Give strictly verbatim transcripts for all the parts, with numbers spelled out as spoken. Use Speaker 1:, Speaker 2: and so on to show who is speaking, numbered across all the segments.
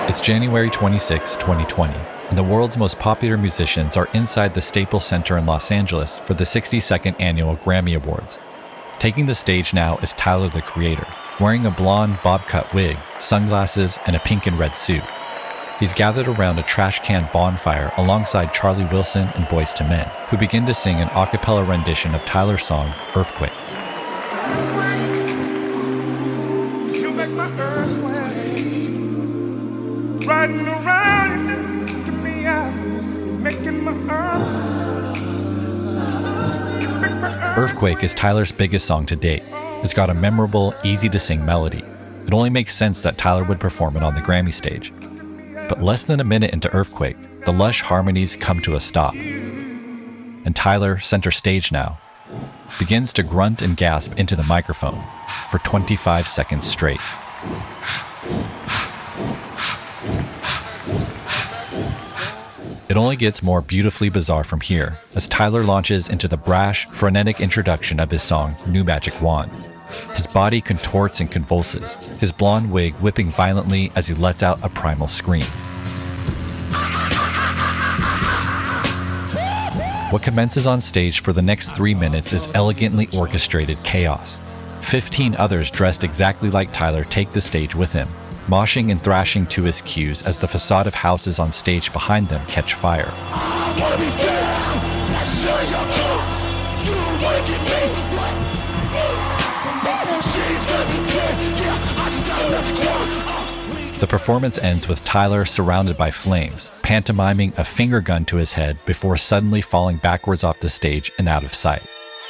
Speaker 1: It's January twenty-sixth, twenty twenty, and the world's most popular musicians are inside the Staples Center in Los Angeles for the sixty-second Annual Grammy Awards. Taking the stage now is Tyler, the Creator, wearing a blonde bob-cut wig, sunglasses, and a pink and red suit. He's gathered around a trash can bonfire alongside Charlie Wilson and Boyz two Men, who begin to sing an a cappella rendition of Tyler's song, Earthquake.
Speaker 2: You make my earthquake. Riding around and to me out, making my earth.
Speaker 1: Earthquake is Tyler's biggest song to date. It's got a memorable, easy-to-sing melody. It only makes sense that Tyler would perform it on the Grammy stage. But less than a minute into Earthquake, the lush harmonies come to a stop. And Tyler, center stage now, begins to grunt and gasp into the microphone for twenty-five seconds straight. It only gets more beautifully bizarre from here, as Tyler launches into the brash, frenetic introduction of his song, New Magic Wand. His body contorts and convulses, his blonde wig whipping violently as he lets out a primal scream. What commences on stage for the next three minutes is elegantly orchestrated chaos. Fifteen others dressed exactly like Tyler take the stage with him, moshing and thrashing to his cues as the facade of houses on stage behind them catch fire. The performance ends with Tyler surrounded by flames, pantomiming a finger gun to his head before suddenly falling backwards off the stage and out of sight.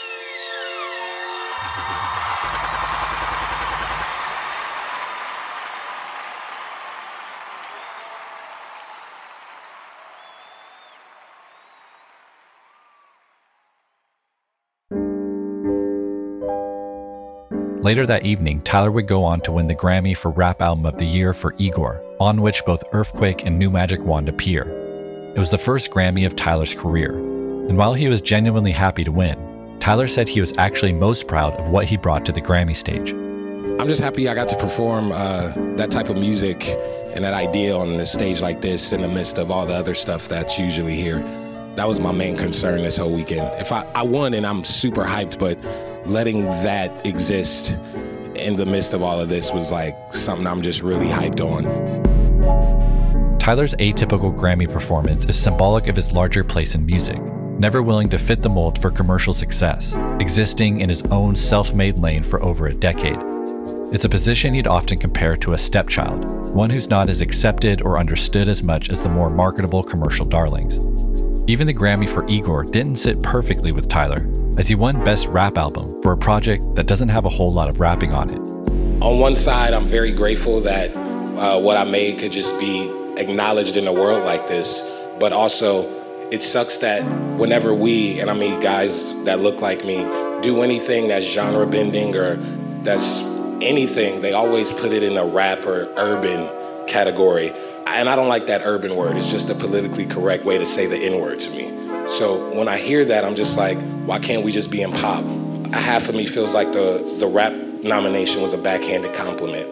Speaker 1: Later that evening, Tyler would go on to win the Grammy for Rap Album of the Year for Igor, on which both Earthquake and New Magic Wand appear. It was the first Grammy of Tyler's career, and while he was genuinely happy to win, Tyler said he was actually most proud of what he brought to the Grammy stage.
Speaker 3: I'm just happy I got to perform uh, that type of music and that idea on the stage like this in the midst of all the other stuff that's usually here. That was my main concern this whole weekend. If I, I won and I'm super hyped, but letting that exist in the midst of all of this was like something I'm just really hyped on.
Speaker 1: Tyler's atypical Grammy performance is symbolic of his larger place in music, never willing to fit the mold for commercial success, existing in his own self-made lane for over a decade. It's a position he'd often compare to a stepchild, one who's not as accepted or understood as much as the more marketable commercial darlings. Even the Grammy for Igor didn't sit perfectly with Tyler, as he won Best Rap Album for a project that doesn't have a whole lot of rapping on it.
Speaker 3: On one side, I'm very grateful that uh, what I made could just be acknowledged in the world like this, but also it sucks that whenever we, and I mean guys that look like me, do anything that's genre bending or that's anything, they always put it in a rap or urban category. And I don't like that urban word. It's just a politically correct way to say the N-word to me. So when I hear that, I'm just like, why can't we just be in pop? A half of me feels like the, the rap nomination was a backhanded compliment.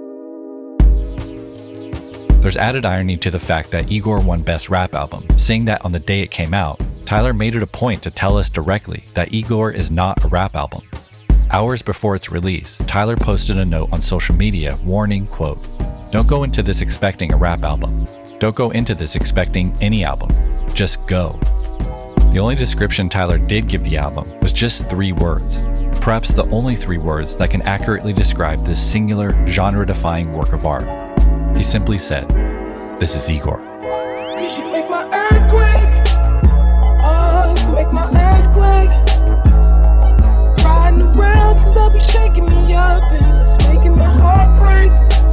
Speaker 1: There's added irony to the fact that Igor won Best Rap Album, saying that on the day it came out, Tyler made it a point to tell us directly that Igor is not a rap album. Hours before its release, Tyler posted a note on social media warning, quote, "Don't go into this expecting a rap album. Don't go into this expecting any album. Just go." The only description Tyler did give the album was just three words, perhaps the only three words that can accurately describe this singular, genre-defying work of art. He simply said, "This is Igor."
Speaker 4: Cause you make my earthquake. Oh, you make my earthquake. Riding around, you love me shaking me up, and it's making my heart break.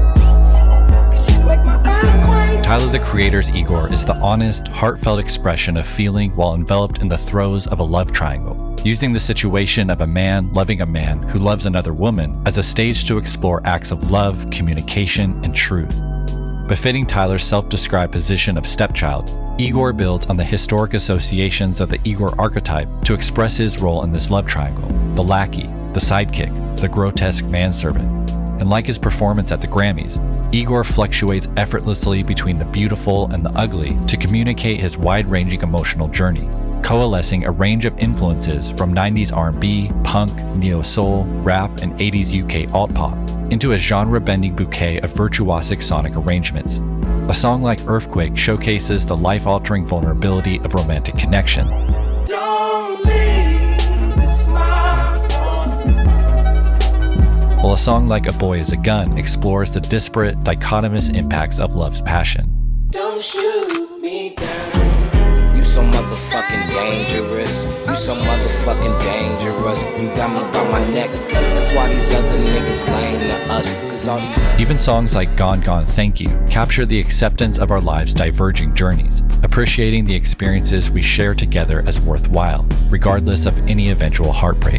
Speaker 1: Tyler, the Creator's Igor is the honest, heartfelt expression of feeling while enveloped in the throes of a love triangle, using the situation of a man loving a man who loves another woman as a stage to explore acts of love, communication, and truth. Befitting Tyler's self-described position of stepchild, Igor builds on the historic associations of the Igor archetype to express his role in this love triangle: the lackey, the sidekick, the grotesque manservant. And like his performance at the Grammys, Igor fluctuates effortlessly between the beautiful and the ugly to communicate his wide-ranging emotional journey, coalescing a range of influences from nineties R and B, punk, neo-soul, rap, and eighties U K alt-pop into a genre-bending bouquet of virtuosic sonic arrangements. A song like Earthquake showcases the life-altering vulnerability of romantic connection.
Speaker 4: Don't leave this smartphone.
Speaker 1: While a song like A Boy Is a Gun explores the disparate, dichotomous impacts of love's passion.
Speaker 4: Don't shoot me down.
Speaker 5: You so motherfucking dangerous. You so motherfucking dangerous. You got me by my neck. That's why these other niggas lame to us. Cause all these
Speaker 1: Even songs like Gone Gone Thank You capture the acceptance of our lives' diverging journeys, appreciating the experiences we share together as worthwhile, regardless of any eventual heartbreak.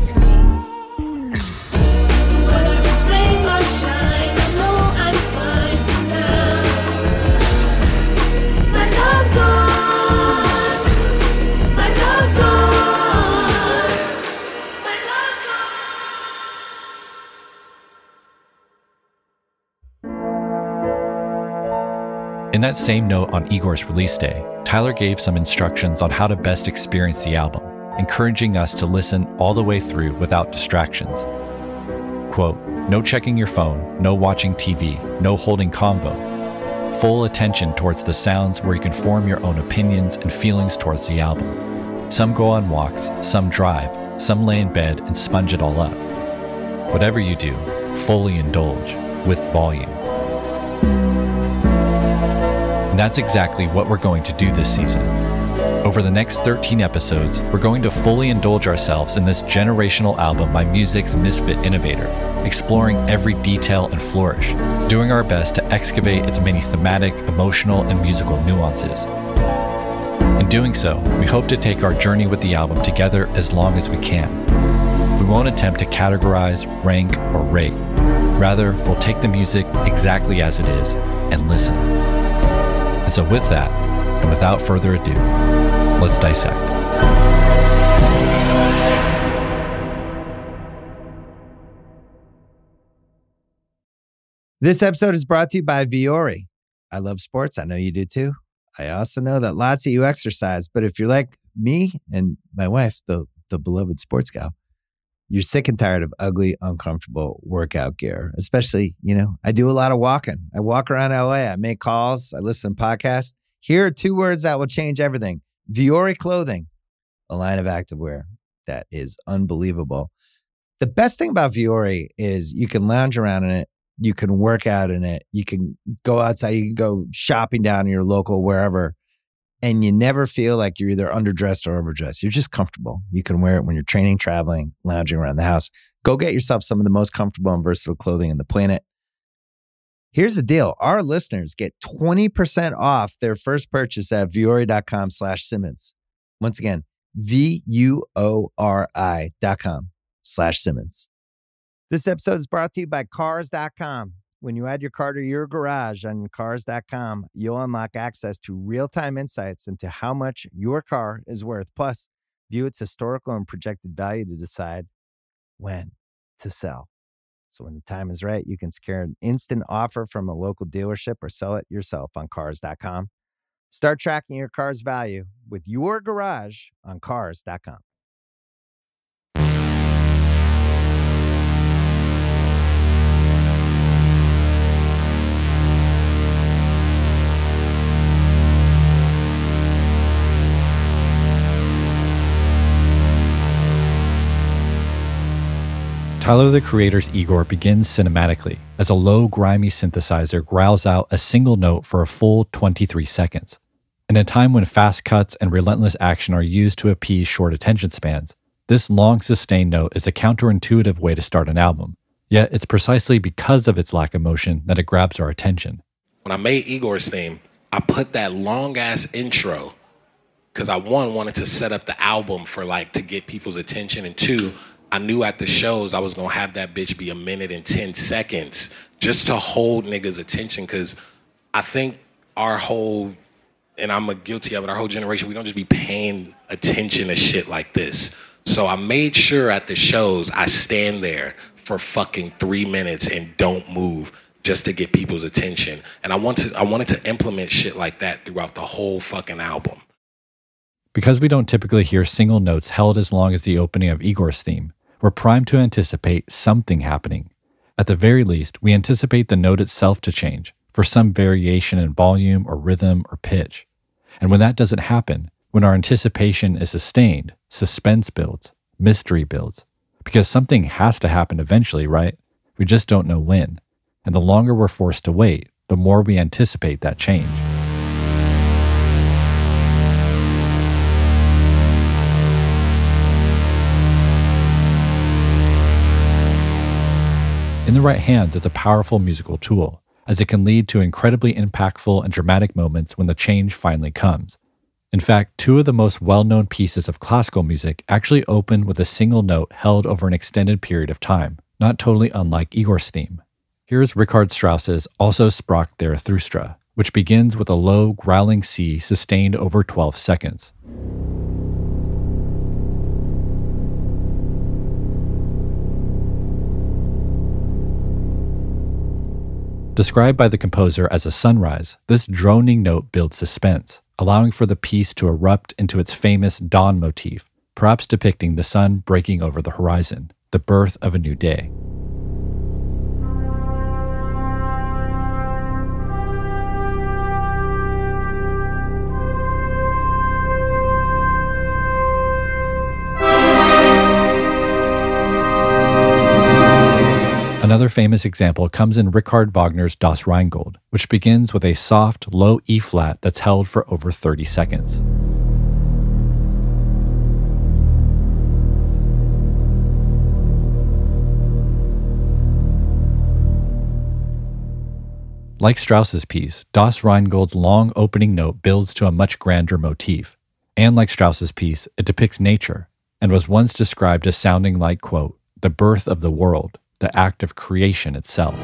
Speaker 1: In that same note on Igor's release day, Tyler gave some instructions on how to best experience the album, encouraging us to listen all the way through without distractions. Quote, no checking your phone, no watching T V, no holding convo. Full attention towards the sounds where you can form your own opinions and feelings towards the album. Some go on walks, some drive, some lay in bed and sponge it all up. Whatever you do, fully indulge with volume. And that's exactly what we're going to do this season. Over the next thirteen episodes, we're going to fully indulge ourselves in this generational album by music's misfit innovator, exploring every detail and flourish, doing our best to excavate its many thematic, emotional, and musical nuances. In doing so, we hope to take our journey with the album together as long as we can. We won't attempt to categorize, rank, or rate. Rather, we'll take the music exactly as it is and listen. And so with that, and without further ado, let's dissect.
Speaker 6: This episode is brought to you by Vuori. I love sports. I know you do too. I also know that lots of you exercise, but if you're like me and my wife, the, the beloved sports gal, you're sick and tired of ugly, uncomfortable workout gear. Especially, you know, I do a lot of walking. I walk around L A. I make calls. I listen to podcasts. Here are two words that will change everything. Vuori Clothing, a line of activewear that is unbelievable. The best thing about Vuori is you can lounge around in it. You can work out in it. You can go outside. You can go shopping down in your local wherever. And you never feel like you're either underdressed or overdressed. You're just comfortable. You can wear it when you're training, traveling, lounging around the house. Go get yourself some of the most comfortable and versatile clothing on the planet. Here's the deal. Our listeners get twenty percent off their first purchase at vuori.com slash Simmons. Once again, V-U-O-R-I dot com slash Simmons. This episode is brought to you by Cars dot com. When you add your car to your garage on Cars dot com, you'll unlock access to real-time insights into how much your car is worth. Plus, view its historical and projected value to decide when to sell. So when the time is right, you can secure an instant offer from a local dealership or sell it yourself on Cars dot com. Start tracking your car's value with your garage on Cars dot com.
Speaker 1: Tyler, the Creator's Igor begins cinematically as a low, grimy synthesizer growls out a single note for a full twenty-three seconds. In a time when fast cuts and relentless action are used to appease short attention spans, this long, sustained note is a counterintuitive way to start an album. Yet it's precisely because of its lack of motion that it grabs our attention.
Speaker 3: When I made Igor's theme, I put that long-ass intro because I, one, wanted to set up the album for, like, to get people's attention, and two, I knew at the shows I was going to have that bitch be a minute and ten seconds just to hold niggas' attention, because I think our whole, and I'm a guilty of it, our whole generation, we don't just be paying attention to shit like this. So I made sure at the shows I stand there for fucking three minutes and don't move. just to get people's attention. And I want to I wanted to implement shit like that throughout the whole fucking album.
Speaker 1: Because we don't typically hear single notes held as long as the opening of Igor's theme, we're primed to anticipate something happening. At the very least, we anticipate the note itself to change, for some variation in volume or rhythm or pitch. And when that doesn't happen, when our anticipation is sustained, suspense builds, mystery builds. Because something has to happen eventually, right? We just don't know when. And the longer we're forced to wait, the more we anticipate that change. In the right hands, it's a powerful musical tool, as it can lead to incredibly impactful and dramatic moments when the change finally comes. In fact, two of the most well-known pieces of classical music actually open with a single note held over an extended period of time, not totally unlike Igor's theme. Here's Richard Strauss's Also sprach der Zarathustra, which begins with a low, growling C sustained over twelve seconds. Described by the composer as a sunrise, this droning note builds suspense, allowing for the piece to erupt into its famous dawn motif, perhaps depicting the sun breaking over the horizon, the birth of a new day. Another famous example comes in Richard Wagner's Das Rheingold, which begins with a soft, low E-flat that's held for over thirty seconds. Like Strauss's piece, Das Rheingold's long opening note builds to a much grander motif. And like Strauss's piece, it depicts nature, and was once described as sounding like, quote, the birth of the world, the act of creation itself.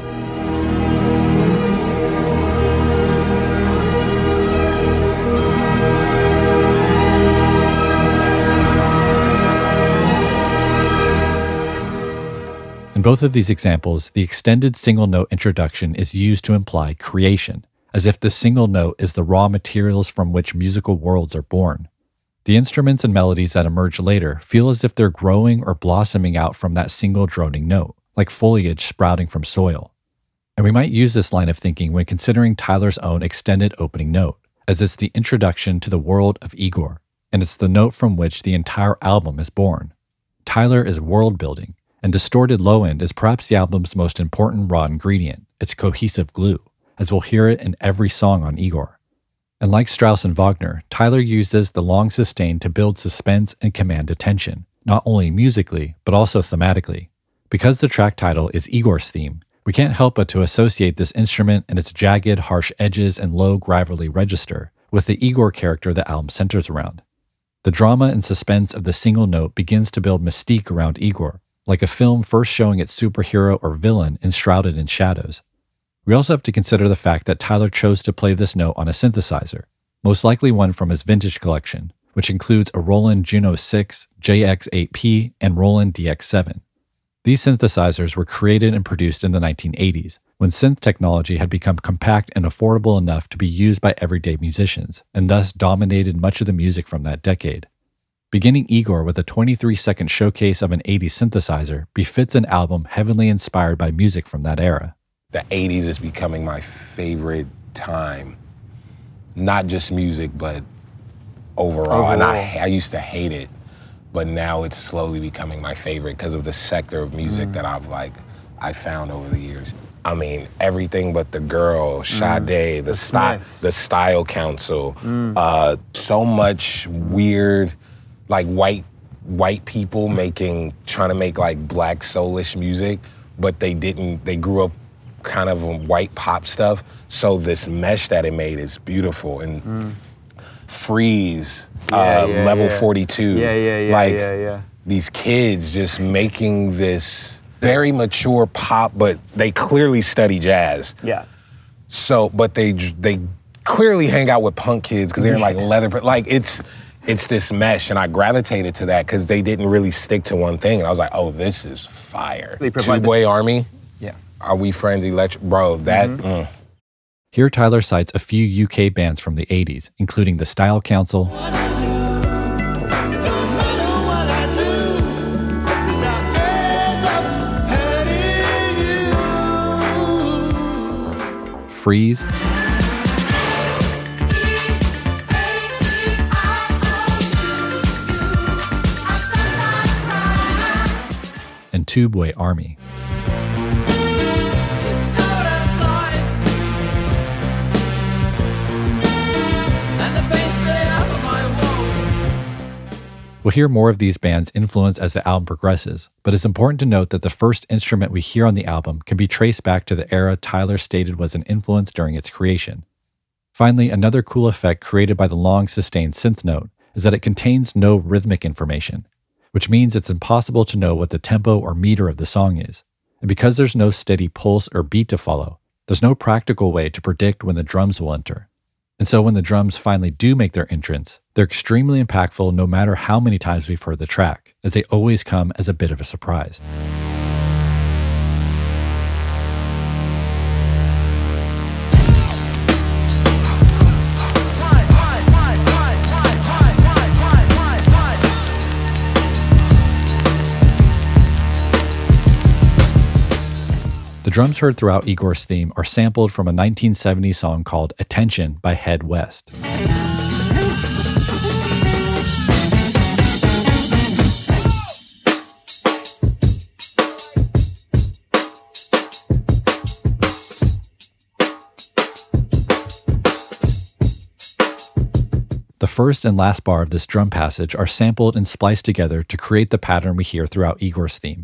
Speaker 1: In both of these examples, the extended single note introduction is used to imply creation, as if the single note is the raw materials from which musical worlds are born. The instruments and melodies that emerge later feel as if they're growing or blossoming out from that single droning note, like foliage sprouting from soil. And we might use this line of thinking when considering Tyler's own extended opening note, as it's the introduction to the world of Igor, and it's the note from which the entire album is born. Tyler is world building, and distorted low end is perhaps the album's most important raw ingredient, its cohesive glue, as we'll hear it in every song on Igor. And like Strauss and Wagner, Tyler uses the long sustain to build suspense and command attention, not only musically, but also thematically. Because the track title is Igor's theme, we can't help but to associate this instrument and its jagged, harsh edges and low, gravelly register with the Igor character the album centers around. The drama and suspense of the single note begins to build mystique around Igor, like a film first showing its superhero or villain enshrouded in shadows. We also have to consider the fact that Tyler chose to play this note on a synthesizer, most likely one from his vintage collection, which includes a Roland Juno six, J X eight P, and Roland D X seven. These synthesizers were created and produced in the nineteen eighties, when synth technology had become compact and affordable enough to be used by everyday musicians, and thus dominated much of the music from that decade. Beginning Igor with a twenty-three second showcase of an eighties synthesizer befits an album heavily inspired by music from that era.
Speaker 3: The eighties is becoming my favorite time. Not just music, but overall. overall. And I, I used to hate it. But now it's slowly becoming my favorite because of the sector of music mm. that I've like, I found over the years. I mean, everything but the girl, Sade, mm. the, the, sty- the Style Council, mm. uh, so much weird, like white white people making, trying to make like black soulish music, but they didn't, they grew up kind of on white pop stuff. So this mesh that it made is beautiful. And mm. Freeze, yeah, uh, yeah, Level
Speaker 7: yeah.
Speaker 3: forty-two.
Speaker 7: Yeah, yeah, yeah,
Speaker 3: like,
Speaker 7: yeah, yeah.
Speaker 3: These kids just making this very mature pop, but they clearly study jazz.
Speaker 7: Yeah.
Speaker 3: So, but they they clearly hang out with punk kids because they're in like leather, like it's it's this mesh, and I gravitated to that because they didn't really stick to one thing, and I was like, oh, this is fire. Two Boy Army.
Speaker 7: Yeah.
Speaker 3: Are We Friends, Electric? Bro, that...
Speaker 7: Mm-hmm.
Speaker 3: Mm.
Speaker 1: Here Tyler cites a few U K bands from the eighties, including the Style Council, Freeze, and Tubeway Army. We'll hear more of these bands' influence as the album progresses, but it's important to note that the first instrument we hear on the album can be traced back to the era Tyler stated was an influence during its creation. Finally, another cool effect created by the long sustained synth note is that it contains no rhythmic information, which means it's impossible to know what the tempo or meter of the song is. And because there's no steady pulse or beat to follow, there's no practical way to predict when the drums will enter. And so when the drums finally do make their entrance, they're extremely impactful no matter how many times we've heard the track, as they always come as a bit of a surprise. The drums heard throughout Igor's theme are sampled from a nineteen seventies song called Attention by Head West. The first and last bar of this drum passage are sampled and spliced together to create the pattern we hear throughout Igor's theme.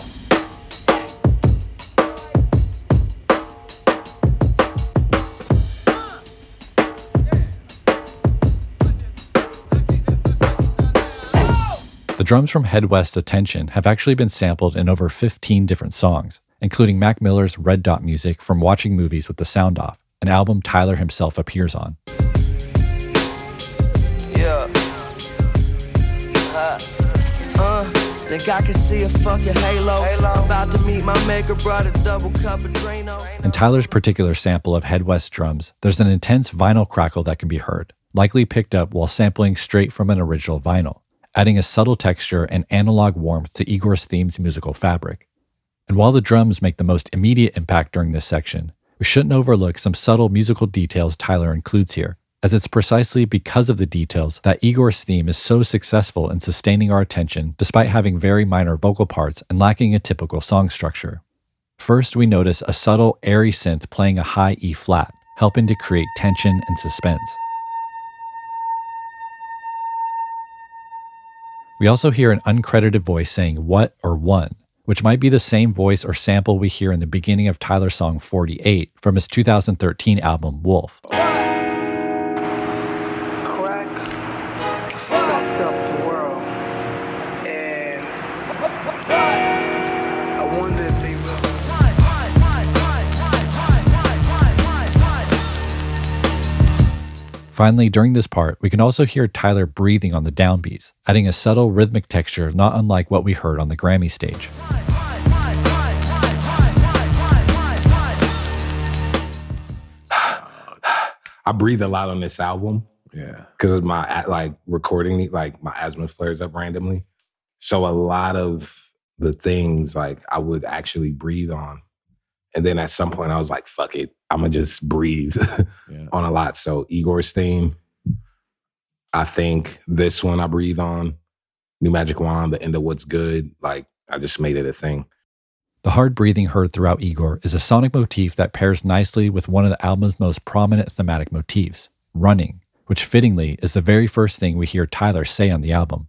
Speaker 1: The drums from Head West's Attention have actually been sampled in over fifteen different songs, including Mac Miller's Red Dot music from Watching Movies with the Sound Off, an album Tyler himself appears on.
Speaker 8: Yeah. Uh, uh, think I can see a fucking halo. halo. About to meet my maker, brought a double cup of Drano.
Speaker 1: In Tyler's particular sample of Head West drums, there's an intense vinyl crackle that can be heard, likely picked up while sampling straight from an original vinyl, adding a subtle texture and analog warmth to Igor's theme's musical fabric. And while the drums make the most immediate impact during this section, we shouldn't overlook some subtle musical details Tyler includes here, as it's precisely because of the details that Igor's theme is so successful in sustaining our attention despite having very minor vocal parts and lacking a typical song structure. First, we notice a subtle, airy synth playing a high E flat, helping to create tension and suspense. We also hear an uncredited voice saying what or one, which might be the same voice or sample we hear in the beginning of Tyler's song forty-eight from his two thousand thirteen album Wolf.
Speaker 8: Crack fucked up the world. And I wonder if they will.
Speaker 1: Finally, during this part, we can also hear Tyler breathing on the downbeats, adding a subtle rhythmic texture not unlike what we heard on the Grammy stage.
Speaker 3: I breathe a lot on this album.
Speaker 7: Yeah.
Speaker 3: Because of my, like, recording, like, my asthma flares up randomly. So a lot of the things, like, I would actually breathe on. And then at some point, I was like, fuck it. I'm going to just breathe yeah. on a lot. So Igor's theme, I think this one I breathe on, New Magic Wand, the end of What's Good. Like, I just made it a thing.
Speaker 1: The hard breathing heard throughout Igor is a sonic motif that pairs nicely with one of the album's most prominent thematic motifs, running, which fittingly is the very first thing we hear Tyler say on the album.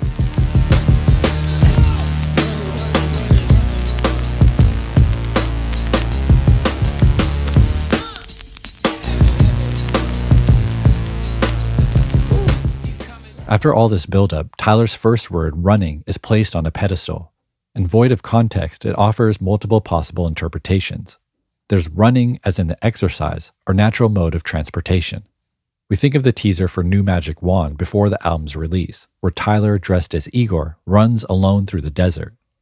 Speaker 1: After all this buildup, Tyler's first word, running, is placed on a pedestal. And void of context, it offers multiple possible interpretations. There's running as in the exercise, or natural mode of transportation. We think of the teaser for New Magic Wand before the album's release, where Tyler, dressed as Igor, runs alone through the desert.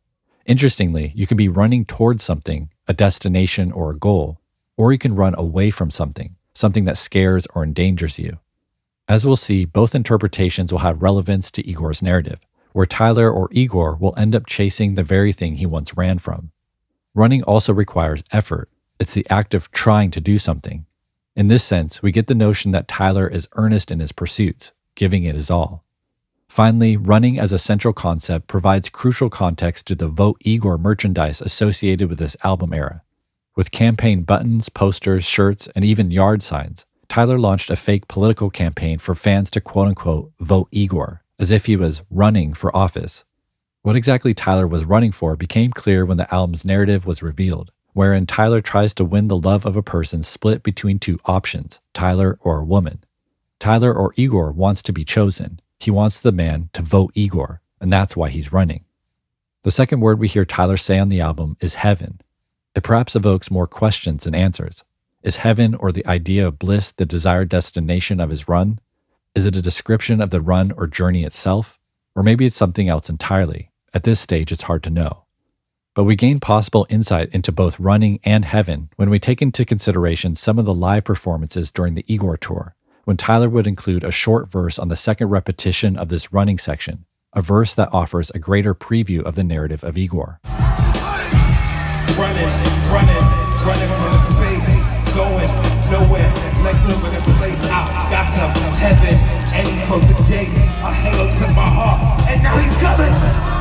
Speaker 1: Interestingly, you can be running towards something, a destination or a goal, or you can run away from something, something that scares or endangers you. As we'll see, both interpretations will have relevance to Igor's narrative, where Tyler or Igor will end up chasing the very thing he once ran from. Running also requires effort. It's the act of trying to do something. In this sense, we get the notion that Tyler is earnest in his pursuits, giving it his all. Finally, running as a central concept provides crucial context to the Vote Igor merchandise associated with this album era. With campaign buttons, posters, shirts, and even yard signs, Tyler launched a fake political campaign for fans to quote-unquote vote Igor, as if he was running for office. What exactly Tyler was running for became clear when the album's narrative was revealed, wherein Tyler tries to win the love of a person split between two options, Tyler or a woman. Tyler or Igor wants to be chosen. He wants the man to vote Igor, and that's why he's running. The second word we hear Tyler say on the album is heaven. It perhaps evokes more questions than answers. Is heaven or the idea of bliss the desired destination of his run? Is it a description of the run or journey itself? Or maybe it's something else entirely. At this stage, it's hard to know. But we gain possible insight into both running and heaven when we take into consideration some of the live performances during the Igor tour, when Tyler would include a short verse on the second repetition of this running section, a verse that offers a greater preview of the narrative of Igor.
Speaker 2: Running, running, running from the space, going nowhere, like living in place. I got to heaven, and he closed the gates. A halo to my heart, and now he's coming.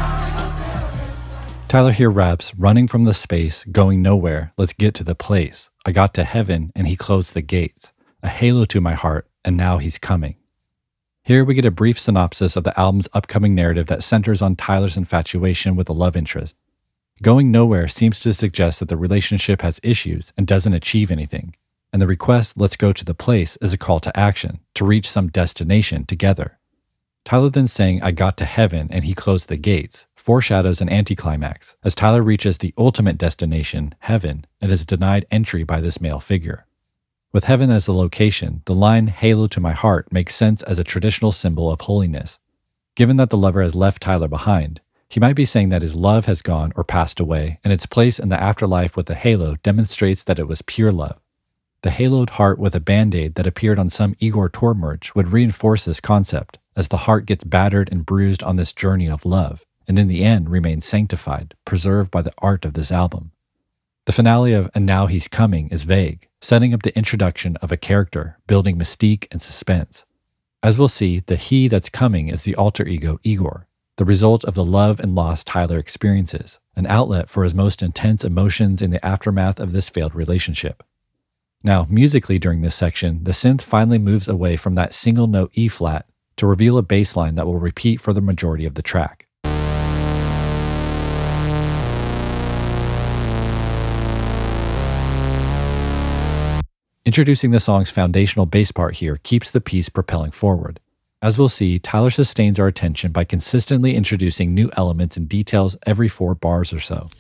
Speaker 1: Tyler here raps, running from the space, going nowhere, let's get to the place. I got to heaven, and he closed the gates. A halo to my heart, and now he's coming. Here we get a brief synopsis of the album's upcoming narrative that centers on Tyler's infatuation with a love interest. Going nowhere seems to suggest that the relationship has issues and doesn't achieve anything, and the request, let's go to the place, is a call to action, to reach some destination together. Tyler then saying, I got to heaven and he closed the gates, foreshadows an anticlimax, as Tyler reaches the ultimate destination, heaven, and is denied entry by this male figure. With heaven as the location, the line halo to my heart makes sense as a traditional symbol of holiness. Given that the lover has left Tyler behind, he might be saying that his love has gone or passed away, and its place in the afterlife with the halo demonstrates that it was pure love. The haloed heart with a band-aid that appeared on some Igor tour merch would reinforce this concept, as the heart gets battered and bruised on this journey of love, and in the end remains sanctified, preserved by the art of this album. The finale of And Now He's Coming is vague, setting up the introduction of a character, building mystique and suspense. As we'll see, the he that's coming is the alter ego Igor, the result of the love and loss Tyler experiences, an outlet for his most intense emotions in the aftermath of this failed relationship. Now, musically during this section, the synth finally moves away from that single note E-flat to reveal a bass line that will repeat for the majority of the track. Introducing the song's foundational bass part here keeps the piece propelling forward. As we'll see, Tyler sustains our attention by consistently introducing new elements and details every four bars or so.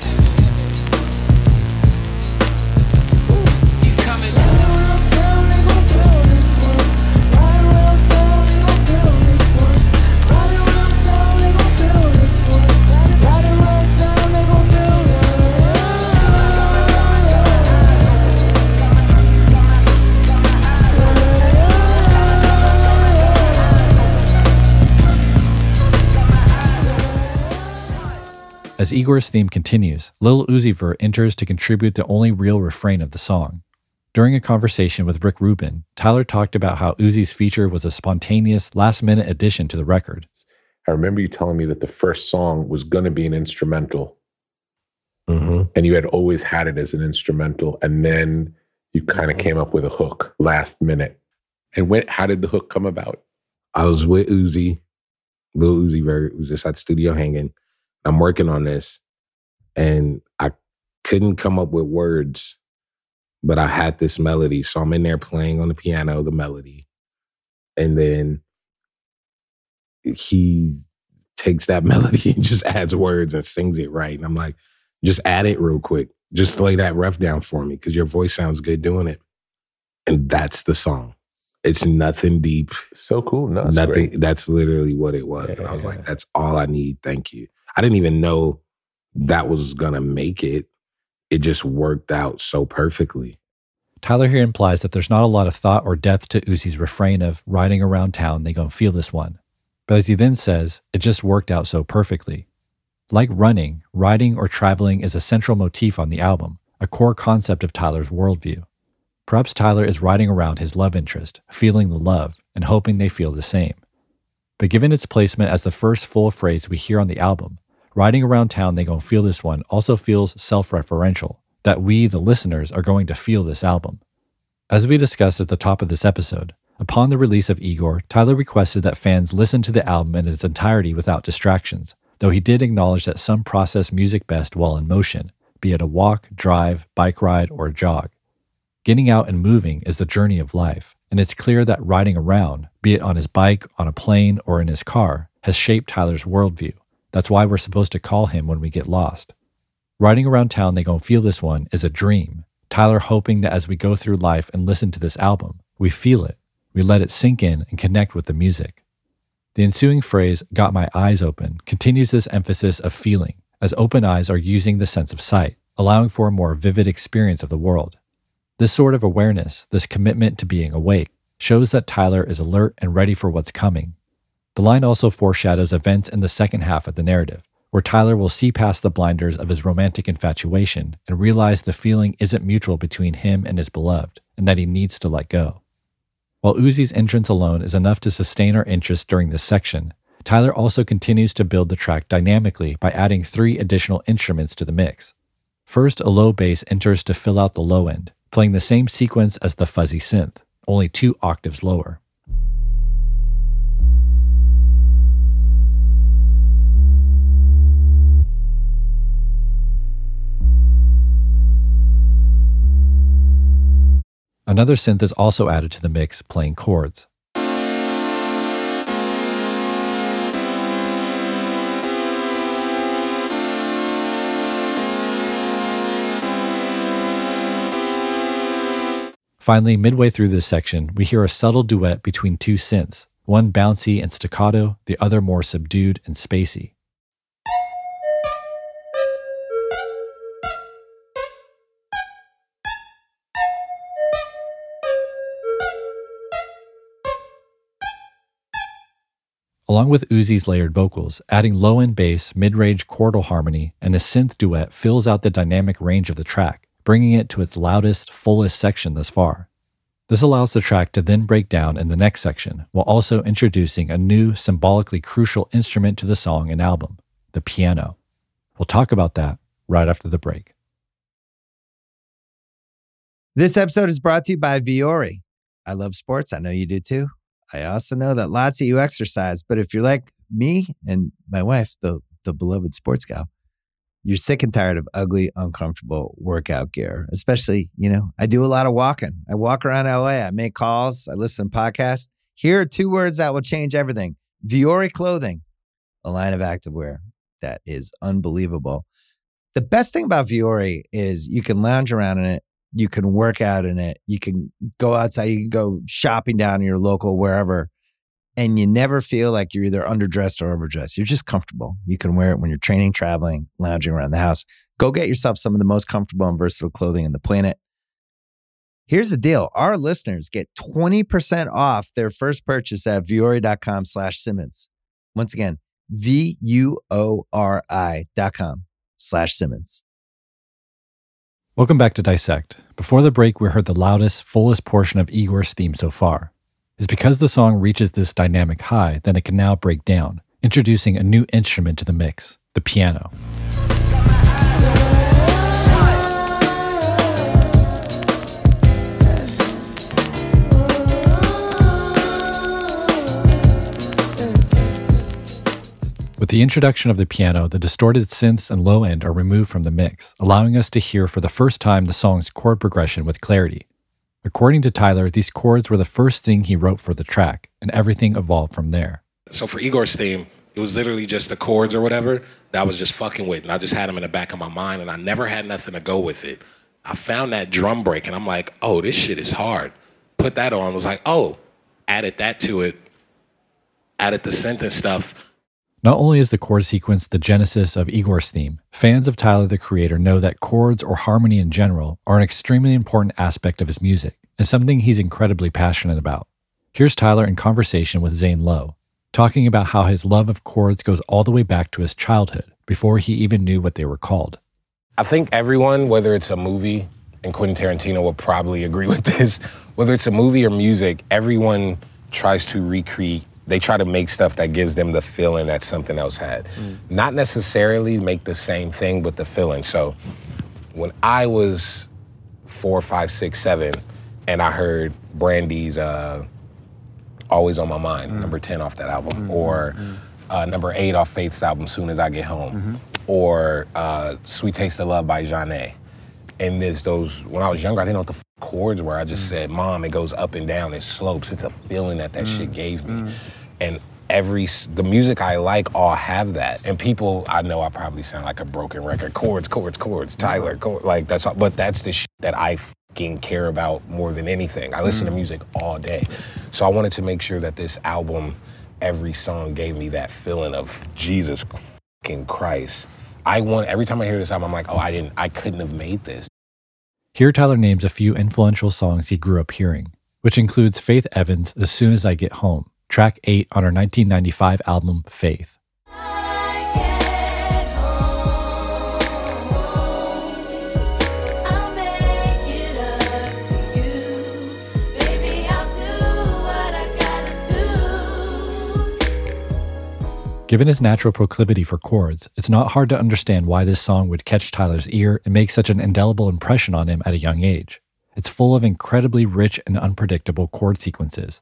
Speaker 1: As Igor's theme continues, Lil Uzi Vert enters to contribute the only real refrain of the song. During a conversation with Rick Rubin, Tyler talked about how Uzi's feature was a spontaneous, last-minute addition to the record.
Speaker 7: I remember you telling me that the first song was going to be an instrumental.
Speaker 9: Mm-hmm.
Speaker 7: And you had always had it as an instrumental. And then you kind of came up with a hook last minute. And when, how did the hook come about?
Speaker 9: I was with Uzi, Lil Uzi Vert, was just at the studio hanging. I'm working on this, and I couldn't come up with words, but I had this melody. So I'm in there playing on the piano, the melody. And then he takes that melody and just adds words and sings it right. And I'm like, just add it real quick. Just lay that ref down for me because your voice sounds good doing it. And that's the song. It's nothing deep.
Speaker 7: So cool. No, that's
Speaker 9: nothing.
Speaker 7: Great.
Speaker 9: That's literally what it was. Yeah, and I was yeah. like, that's all I need. Thank you. I didn't even know that was gonna make it. It just worked out so perfectly.
Speaker 1: Tyler here implies that there's not a lot of thought or depth to Uzi's refrain of riding around town, they gon' feel this one. But as he then says, it just worked out so perfectly. Like running, riding or traveling is a central motif on the album, a core concept of Tyler's worldview. Perhaps Tyler is riding around his love interest, feeling the love, and hoping they feel the same. But given its placement as the first full phrase we hear on the album, riding around town they gon' feel this one also feels self-referential, that we, the listeners, are going to feel this album. As we discussed at the top of this episode, upon the release of Igor, Tyler requested that fans listen to the album in its entirety without distractions, though he did acknowledge that some process music best while in motion, be it a walk, drive, bike ride, or a jog. Getting out and moving is the journey of life, and it's clear that riding around, be it on his bike, on a plane, or in his car, has shaped Tyler's worldview. That's why we're supposed to call him when we get lost. Riding around town they gon' feel this one is a dream. Tyler hoping that as we go through life and listen to this album, we feel it, we let it sink in and connect with the music. The ensuing phrase, got my eyes open, continues this emphasis of feeling, as open eyes are using the sense of sight, allowing for a more vivid experience of the world. This sort of awareness, this commitment to being awake, shows that Tyler is alert and ready for what's coming. The line also foreshadows events in the second half of the narrative, where Tyler will see past the blinders of his romantic infatuation and realize the feeling isn't mutual between him and his beloved, and that he needs to let go. While Uzi's entrance alone is enough to sustain our interest during this section, Tyler also continues to build the track dynamically by adding three additional instruments to the mix. First, a low bass enters to fill out the low end, playing the same sequence as the fuzzy synth, only two octaves lower. Another synth is also added to the mix, playing chords. Finally, midway through this section, we hear a subtle duet between two synths, one bouncy and staccato, the other more subdued and spacey. Along with Uzi's layered vocals, adding low-end bass, mid-range chordal harmony, and a synth duet fills out the dynamic range of the track, bringing it to its loudest, fullest section thus far. This allows the track to then break down in the next section, while also introducing a new, symbolically crucial instrument to the song and album, the piano. We'll talk about that right after the break.
Speaker 6: This episode is brought to you by Vuori. I love sports. I know you do too. I also know that lots of you exercise, but if you're like me and my wife, the, the beloved sports gal, you're sick and tired of ugly, uncomfortable workout gear. Especially, you know, I do a lot of walking. I walk around L A. I make calls. I listen to podcasts. Here are two words that will change everything. Vuori Clothing, a line of activewear that is unbelievable. The best thing about Vuori is you can lounge around in it. You can work out in it. You can go outside. You can go shopping down in your local wherever. And you never feel like you're either underdressed or overdressed. You're just comfortable. You can wear it when you're training, traveling, lounging around the house. Go get yourself some of the most comfortable and versatile clothing on the planet. Here's the deal. Our listeners get twenty percent off their first purchase at vuori.com slash Simmons. Once again, V-U-O-R-I dot com slash Simmons.
Speaker 1: Welcome back to Dissect. Before the break, we heard the loudest, fullest portion of Igor's theme so far. It's because the song reaches this dynamic high that it can now break down, introducing a new instrument to the mix, the piano. With the introduction of the piano, the distorted synths and low end are removed from the mix, allowing us to hear for the first time the song's chord progression with clarity. According to Tyler, these chords were the first thing he wrote for the track, and everything evolved from there.
Speaker 3: So for Igor's theme, it was literally just the chords or whatever that I was just fucking with, and I just had them in the back of my mind, and I never had nothing to go with it. I found that drum break, and I'm like, oh, this shit is hard. Put that on, was like, oh, added that to it, added the synth and stuff.
Speaker 1: Not only is the chord sequence the genesis of Igor's theme, fans of Tyler the Creator know that chords or harmony in general are an extremely important aspect of his music and something he's incredibly passionate about. Here's Tyler in conversation with Zane Lowe, talking about how his love of chords goes all the way back to his childhood, before he even knew what they were called.
Speaker 3: I think everyone, whether it's a movie, and Quentin Tarantino will probably agree with this, whether it's a movie or music, everyone tries to recreate, they try to make stuff that gives them the feeling that something else had. Mm. Not necessarily make the same thing, but the feeling. So when I was four, five, six, seven, and I heard Brandy's uh, Always on My Mind, mm. number ten off that album, mm-hmm. or mm. Uh, number eight off Faith's album, Soon As I Get Home, mm-hmm. or uh, Sweet Taste of Love by Jeanne. And there's those, when I was younger, I didn't know what the f- chords were. I just mm. said, Mom, it goes up and down, it slopes. It's a feeling that that mm. shit gave me. Mm. And every, the music I like all have that. And people, I know I probably sound like a broken record. Chords, chords, chords, Tyler, chords, like that's all, but that's the shit that I fucking care about more than anything. I listen mm. to music all day. So I wanted to make sure that this album, every song gave me that feeling of Jesus fucking Christ. I want, every time I hear this album, I'm like, oh, I didn't, I couldn't have made this.
Speaker 1: Here Tyler names a few influential songs he grew up hearing, which includes Faith Evans' As Soon As I Get Home, track eight on her nineteen ninety-five album, Faith. Given his natural proclivity for chords, it's not hard to understand why this song would catch Tyler's ear and make such an indelible impression on him at a young age. It's full of incredibly rich and unpredictable chord sequences.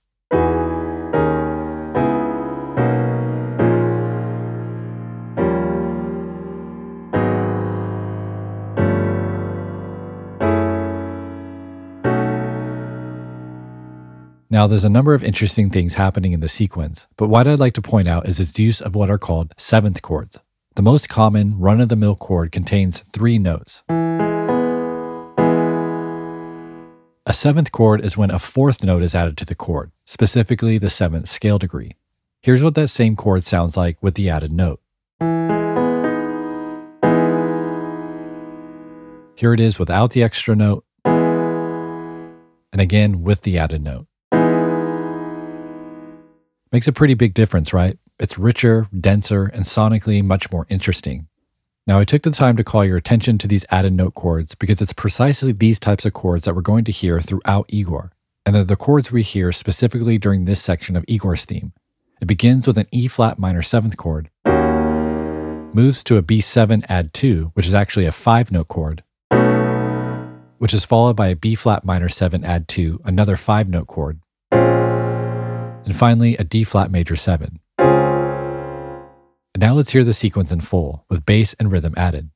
Speaker 1: Now, there's a number of interesting things happening in the sequence, but what I'd like to point out is its use of what are called seventh chords. The most common run-of-the-mill chord contains three notes. A seventh chord is when a fourth note is added to the chord, specifically the seventh scale degree. Here's what that same chord sounds like with the added note. Here it is without the extra note, and again with the added note. Makes a pretty big difference, right? It's richer, denser, and sonically much more interesting. Now, I took the time to call your attention to these added note chords because it's precisely these types of chords that we're going to hear throughout Igor, and they're the chords we hear specifically during this section of Igor's theme. It begins with an E-flat minor seventh chord, moves to a B seven add two, which is actually a five-note chord, which is followed by a B-flat minor seven add two, another five-note chord, and finally a D-flat major seven. And now let's hear the sequence in full, with bass and rhythm added.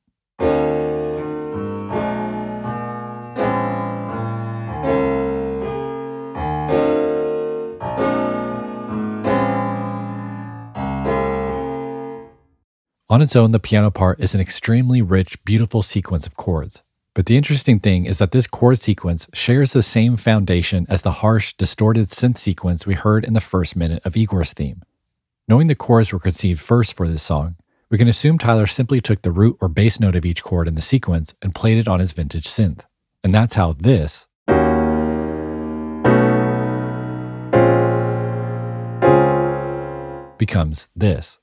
Speaker 1: On its own, the piano part is an extremely rich, beautiful sequence of chords. But the interesting thing is that this chord sequence shares the same foundation as the harsh, distorted synth sequence we heard in the first minute of Igor's theme. Knowing the chords were conceived first for this song, we can assume Tyler simply took the root or bass note of each chord in the sequence and played it on his vintage synth. And that's how this becomes this.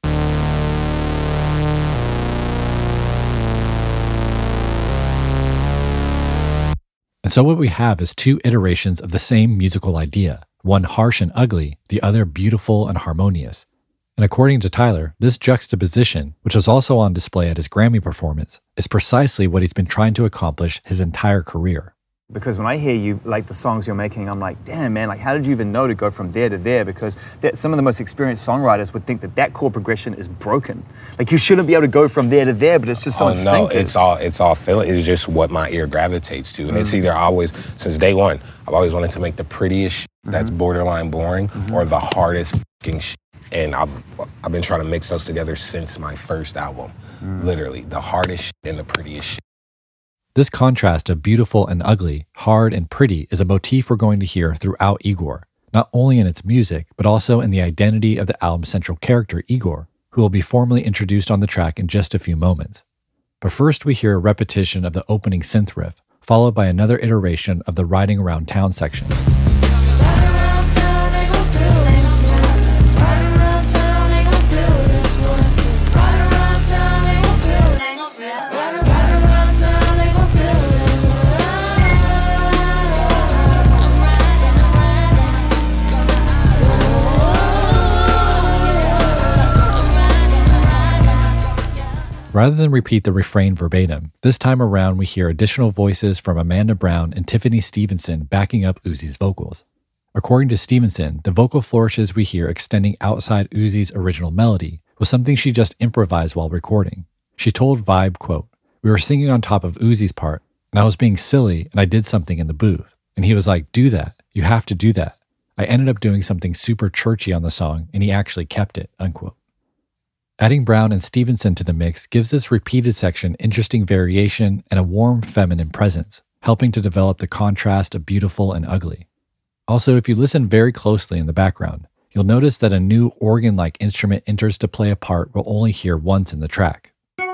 Speaker 1: And so what we have is two iterations of the same musical idea, one harsh and ugly, the other beautiful and harmonious. And according to Tyler, this juxtaposition, which was also on display at his Grammy performance, is precisely what he's been trying to accomplish his entire career.
Speaker 10: Because when I hear you, like the songs you're making, I'm like, damn, man, like how did you even know to go from there to there? Because that, some of the most experienced songwriters would think that that chord progression is broken. Like you shouldn't be able to go from there to there, but it's just so
Speaker 3: oh,
Speaker 10: instinctive.
Speaker 3: No, it's all, it's all feeling. It's just what my ear gravitates to. And mm. it's either always, since day one, I've always wanted to make the prettiest shit mm-hmm. that's borderline boring mm-hmm. or the hardest fucking shit. And I've, I've been trying to mix those together since my first album. Mm. Literally, the hardest shit and the prettiest shit.
Speaker 1: This contrast of beautiful and ugly, hard and pretty is a motif we're going to hear throughout Igor, not only in its music, but also in the identity of the album's central character, Igor. who will be formally introduced on the track in just a few moments. But first we hear a repetition of the opening synth riff, followed by another iteration of the Riding Around Town section. Rather than repeat the refrain verbatim, this time around we hear additional voices from Amanda Brown and Tiffany Stevenson backing up Uzi's vocals. According to Stevenson, the vocal flourishes we hear extending outside Uzi's original melody was something she just improvised while recording. She told Vibe, quote, "We were singing on top of Uzi's part, and I was being silly and I did something in the booth. And he was like, do that. You have to do that. I ended up doing something super churchy on the song and he actually kept it," unquote. Adding Brown and Stevenson to the mix gives this repeated section interesting variation and a warm feminine presence, helping to develop the contrast of beautiful and ugly. Also, if you listen very closely in the background, you'll notice that a new organ-like instrument enters to play a part we'll only hear once in the track.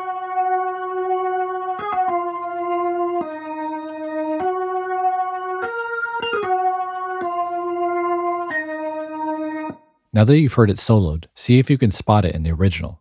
Speaker 1: Now that you've heard it soloed, see if you can spot it in the original.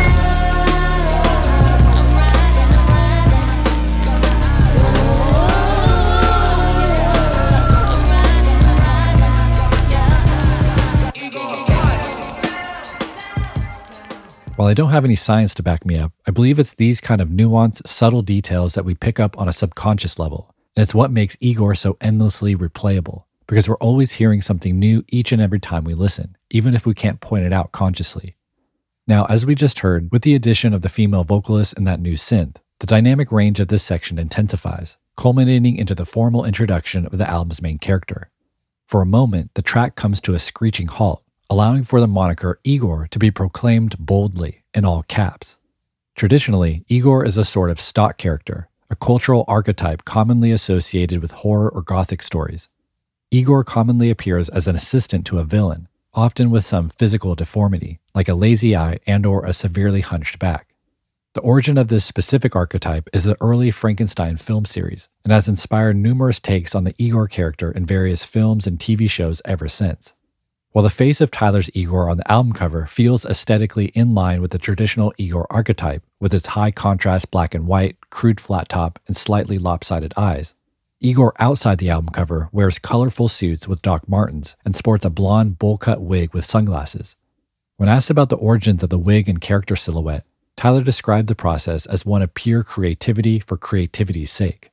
Speaker 1: While I don't have any science to back me up, I believe it's these kind of nuanced, subtle details that we pick up on a subconscious level, and it's what makes Igor so endlessly replayable. Because we're always hearing something new each and every time we listen, even if we can't point it out consciously. Now, as we just heard, with the addition of the female vocalist and that new synth, the dynamic range of this section intensifies, culminating into the formal introduction of the album's main character. For a moment, the track comes to a screeching halt, allowing for the moniker Igor to be proclaimed boldly in all caps. Traditionally, Igor is a sort of stock character, a cultural archetype commonly associated with horror or gothic stories. Igor commonly appears as an assistant to a villain, often with some physical deformity, like a lazy eye and or a severely hunched back. The origin of this specific archetype is the early Frankenstein film series, and has inspired numerous takes on the Igor character in various films and T V shows ever since. While the face of Tyler's Igor on the album cover feels aesthetically in line with the traditional Igor archetype, with its high contrast black and white, crude flat top, and slightly lopsided eyes, Igor outside the album cover wears colorful suits with Doc Martens and sports a blonde bowl-cut wig with sunglasses. When asked about the origins of the wig and character silhouette, Tyler described the process as one of pure creativity for creativity's sake.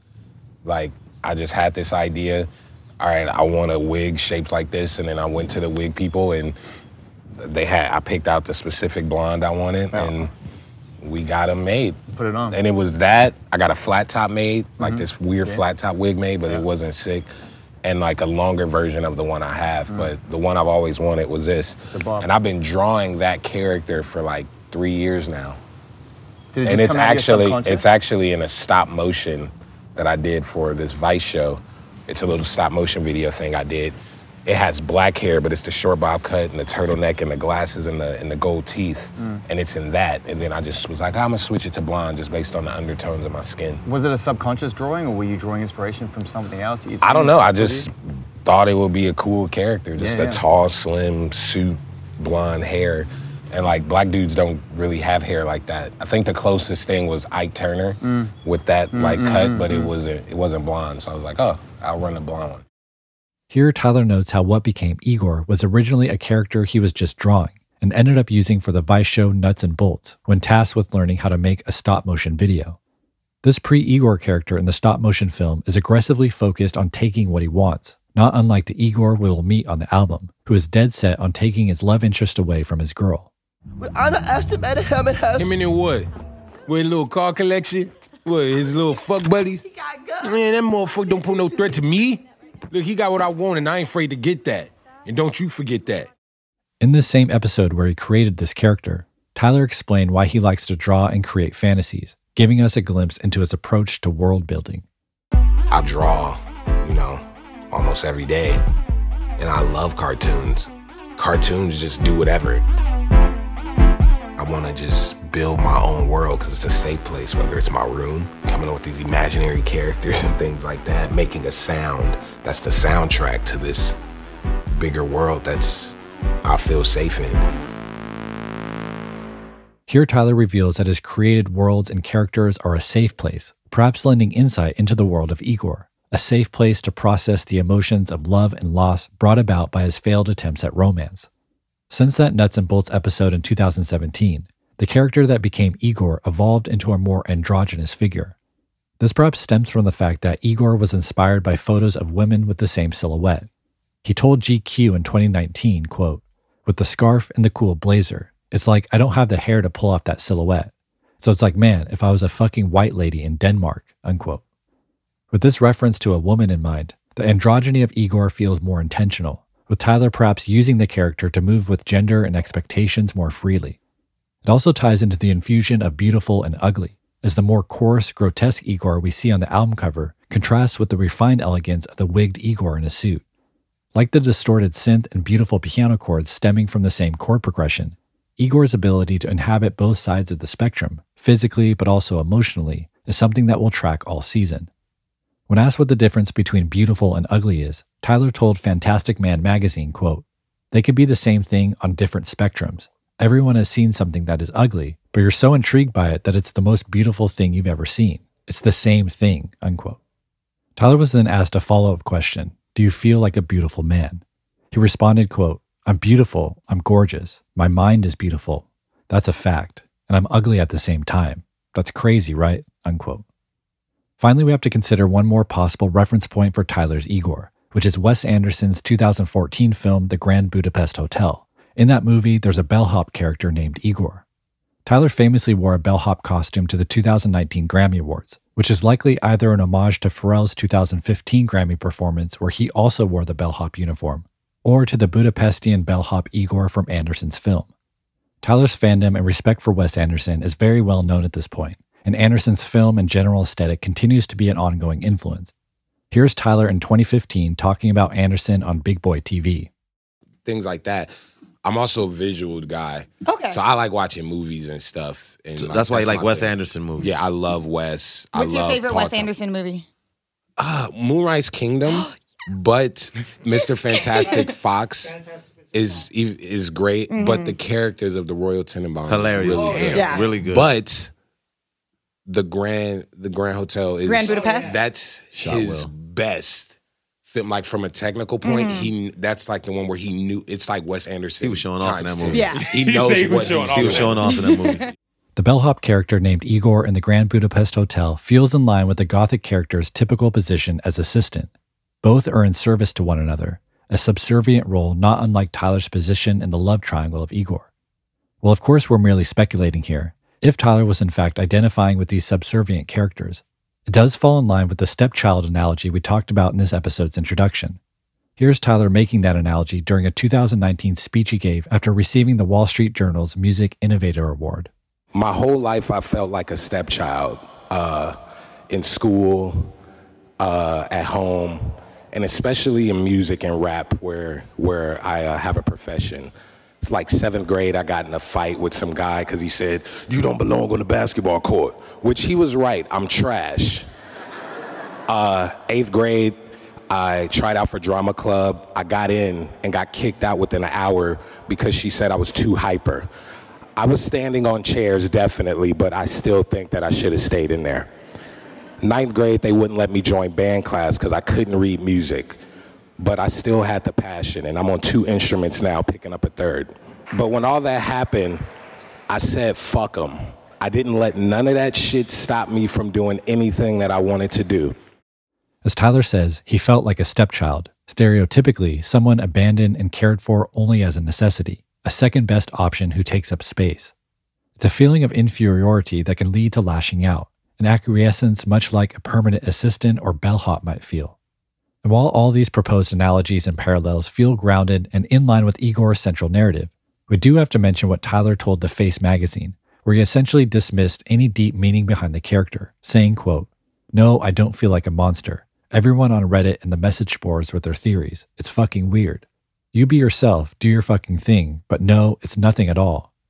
Speaker 3: Like, I just had this idea, all right, I want a wig shaped like this, and then I went to the wig people and they had, I picked out the specific blonde I wanted, oh. and we got them made.
Speaker 10: Put it on.
Speaker 3: And it was that. I got a flat top made, mm-hmm. like this weird
Speaker 10: yeah.
Speaker 3: flat top wig made, but yeah. it wasn't sick. And like a longer version of the one I have, mm. but the one I've always wanted was this. And I've been drawing that character for like three years now.
Speaker 10: Did it
Speaker 3: and
Speaker 10: just
Speaker 3: it's
Speaker 10: come out of your
Speaker 3: actually
Speaker 10: subconscious?
Speaker 3: it's actually in a stop motion that I did for this Vice show. It's a little stop motion video thing I did. It has black hair, but it's the short bob cut and the turtleneck and the glasses and the and the gold teeth, mm. and it's in that. And then I just was like, I'm gonna switch it to blonde just based on the undertones of my skin.
Speaker 10: Was it a subconscious drawing, or were you drawing inspiration from something else? That
Speaker 3: I don't know. I just thought it would be a cool character, just
Speaker 10: yeah,
Speaker 3: a
Speaker 10: yeah.
Speaker 3: tall, slim suit, blonde hair, and like black dudes don't really have hair like that. I think the closest thing was Ike Turner mm. with that mm, like mm, cut, mm, but mm. it wasn't it wasn't blonde. So I was like, oh, I'll run the blonde one.
Speaker 1: Here, Tyler notes how what became Igor was originally a character he was just drawing and ended up using for the Vice show Nuts and Bolts when tasked with learning how to make a stop-motion video. This pre-Igor character in the stop-motion film is aggressively focused on taking what he wants, not unlike the Igor we will meet on the album, who is dead set on taking his love interest away from his girl.
Speaker 8: We underestimated him at house.
Speaker 11: Him in what? With a little car collection? What, his little fuck buddies? Man, that motherfucker don't put no threat to me. Look, he got what I want, and I ain't afraid to get that. And don't you forget that.
Speaker 1: In this same episode where he created this character, Tyler explained why he likes to draw and create fantasies, giving us a glimpse into his approach to world building.
Speaker 5: I draw, you know, almost every day. And I love cartoons. Cartoons just do whatever.
Speaker 9: I want to just build my own world because it's a safe place, whether it's my room, coming up with these imaginary characters and things like that, making a sound that's the soundtrack to this bigger world that's I feel safe in.
Speaker 1: Here, Tyler reveals that his created worlds and characters are a safe place, perhaps lending insight into the world of Igor, a safe place to process the emotions of love and loss brought about by his failed attempts at romance. Since that Nuts and Bolts episode in two thousand seventeen, the character that became Igor evolved into a more androgynous figure. This perhaps stems from the fact that Igor was inspired by photos of women with the same silhouette. He told G Q in twenty nineteen, quote, "With the scarf and the cool blazer, it's like I don't have the hair to pull off that silhouette. So it's like, man, if I was a fucking white lady in Denmark," unquote. With this reference to a woman in mind, the androgyny of Igor feels more intentional, with Tyler perhaps using the character to move with gender and expectations more freely. It also ties into the infusion of beautiful and ugly, as the more coarse, grotesque Igor we see on the album cover contrasts with the refined elegance of the wigged Igor in a suit. Like the distorted synth and beautiful piano chords stemming from the same chord progression, Igor's ability to inhabit both sides of the spectrum, physically but also emotionally, is something that will track all season. When asked what the difference between beautiful and ugly is, Tyler told Fantastic Man magazine, quote, "They could be the same thing on different spectrums. Everyone has seen something that is ugly, but you're so intrigued by it that it's the most beautiful thing you've ever seen. It's the same thing," unquote. Tyler was then asked a follow-up question, "Do you feel like a beautiful man?" He responded, quote, "I'm beautiful, I'm gorgeous, my mind is beautiful. That's a fact, and I'm ugly at the same time. That's crazy, right?" unquote. Finally, we have to consider one more possible reference point for Tyler's Igor, which is Wes Anderson's two thousand fourteen film The Grand Budapest Hotel. In that movie, there's a bellhop character named Igor. Tyler famously wore a bellhop costume to the two thousand nineteen Grammy Awards, which is likely either an homage to Pharrell's two thousand fifteen Grammy performance where he also wore the bellhop uniform, or to the Budapestian bellhop Igor from Anderson's film. Tyler's fandom and respect for Wes Anderson is very well known at this point, and Anderson's film and general aesthetic continues to be an ongoing influence. Here's Tyler in twenty fifteen talking about Anderson on Big Boy T V.
Speaker 9: Things like that. I'm also a visual guy.
Speaker 12: Okay.
Speaker 9: So I like watching movies and stuff. And
Speaker 12: So
Speaker 9: like,
Speaker 12: that's why you like
Speaker 9: my
Speaker 12: Wes
Speaker 9: thing.
Speaker 12: Anderson movies.
Speaker 9: Yeah, I love Wes. I
Speaker 13: What's your
Speaker 9: love
Speaker 13: favorite
Speaker 9: Paul
Speaker 13: Wes
Speaker 9: Thomas.
Speaker 13: Anderson movie?
Speaker 9: Uh, Moonrise Kingdom, but Mister Fantastic Fox is is great.
Speaker 13: Mhm.
Speaker 9: But the characters of the Royal Tenenbaums
Speaker 12: Hilarious.
Speaker 9: is really,
Speaker 12: Oh,
Speaker 9: good.
Speaker 12: yeah. Really good.
Speaker 9: But the Grand the Grand Hotel is
Speaker 13: Grand Budapest?
Speaker 9: That's
Speaker 12: Shot
Speaker 9: his
Speaker 12: well.
Speaker 9: best film. Like from a technical point,
Speaker 13: Mhm.
Speaker 9: he that's like the one where he knew. It's like Wes Anderson.
Speaker 12: He was showing off in
Speaker 9: times
Speaker 12: that movie.
Speaker 9: ten.
Speaker 13: Yeah.
Speaker 9: he
Speaker 12: He
Speaker 9: knows
Speaker 12: said he was
Speaker 9: what
Speaker 12: showing
Speaker 9: he's
Speaker 12: off. He was
Speaker 9: doing.
Speaker 12: showing off in that movie.
Speaker 1: The bellhop character named Igor in the Grand Budapest Hotel feels in line with the Gothic character's typical position as assistant. Both are in service to one another, a subservient role not unlike Tyler's position in the love triangle of Igor. Well, of course, we're merely speculating here. If Tyler was in fact identifying with these subservient characters, it does fall in line with the stepchild analogy we talked about in this episode's introduction. Here's Tyler making that analogy during a two thousand nineteen speech he gave after receiving the Wall Street Journal's Music Innovator Award.
Speaker 9: My whole life, I felt like a stepchild uh, in school, uh, at home, and especially in music and rap, where where I uh, have a profession. It's like seventh grade, I got in a fight with some guy because he said, "You don't belong on the basketball court," which he was right. I'm trash. Uh, eighth grade, I tried out for drama club. I got in and got kicked out within an hour because she said I was too hyper. I was standing on chairs, definitely, but I still think that I should have stayed in there. Ninth grade, they wouldn't let me join band class because I couldn't read music. But I still had the passion, and I'm on two instruments now, picking up a third. But when all that happened, I said, fuck them. I didn't let none of that shit stop me from doing anything that I wanted to do.
Speaker 1: As Tyler says, he felt like a stepchild, stereotypically someone abandoned and cared for only as a necessity, a second best option who takes up space. It's a feeling of inferiority that can lead to lashing out, an acquiescence much like a permanent assistant or bellhop might feel. And while all these proposed analogies and parallels feel grounded and in line with Igor's central narrative, we do have to mention what Tyler told The Face magazine, where he essentially dismissed any deep meaning behind the character, saying, quote, "No, I don't feel like a monster. Everyone on Reddit and the message boards with their theories. It's fucking weird. You be yourself, do your fucking thing, but no, it's nothing at all.